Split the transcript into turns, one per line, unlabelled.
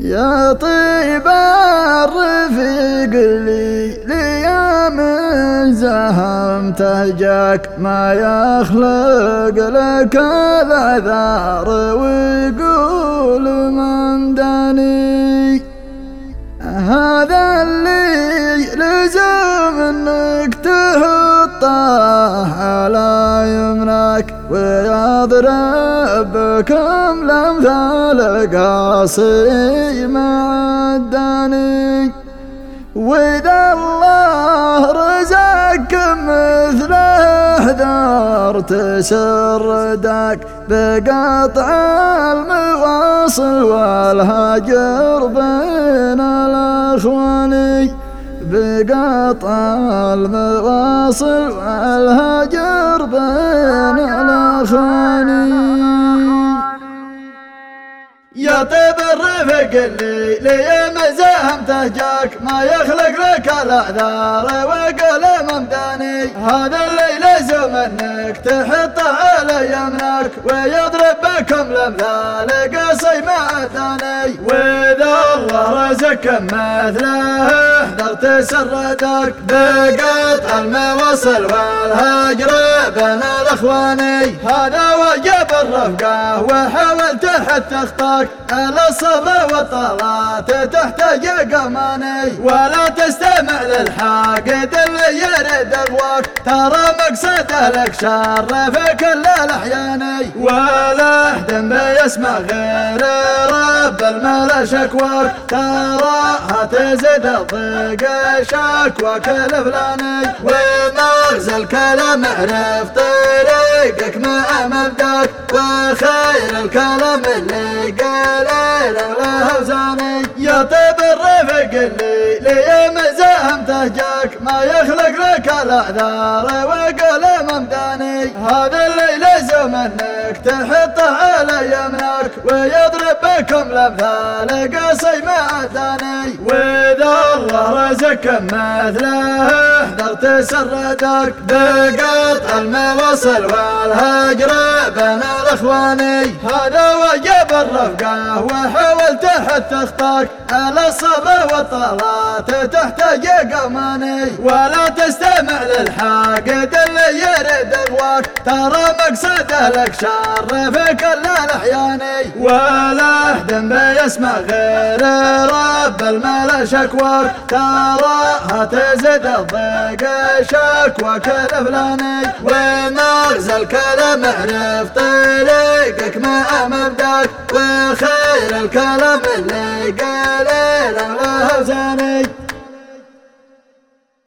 يا طيب الرفيق لي من زهم تهجاك ما يخلق لك الأعذار ويقول من داني هذا اللي لزم انك تهطه على يمناك ويضرب بكم الامثال قاسي مع الداني واذا الله رزقك مثله احذر تسردك بقطع المواصل والهجر بين الاخوان بقطع المواصل والهجر بين الاخوان. يا طيب الرفق لي مزاهم تهجاك ما يخلق لك الاعذار وقل ممداني هذا الليل لزم انك تحطه على يمناك ويضرب بكم الامثال قصي مع الثاني واذا الله رزقك مثله احذر تسردك بقطع المواصل والهجر بين الاخواني هذا وجب الرفقه وحاولت حتى اخطاك على الصبر والطلات تحتاج قماني ولا تستمع للحاقد اللي يريد الواك ترى مقصده لك شر في كل الاحيان ولا احد بيسمع غير رب المال شكواك تراها تزيد الضيق شكواك الفلاني ومغزى الكلام اعرف طريقك مع مبداك وخير الكلام اللي قليل ولا هوزاني يا طيب الرفق لي مزاهم تهجاك ما يخلق لك الاعذار وقل ممداني هذا اللي لزم انك تحطه على يمناك ويضرب بكم الامثال قصي مع الثاني واذا الله رزقك مثله احذر تسردك بقطع المواصل والهجر بين الاخواني هذا وجب الرفقه وحاولت حتى اخطاك على الصبر والطلات تحتاج قماني ولا تستمع للحاقد اللي يريد الواك ترى مقصده لك شر في كل الاحيان ولا احد بيسمع غير رب المال شكواك تراها تزيد الضيق شكواك الفلاني ومغزى الكلام اعرف طريقك مع مبداك وخير الكلام اللي قال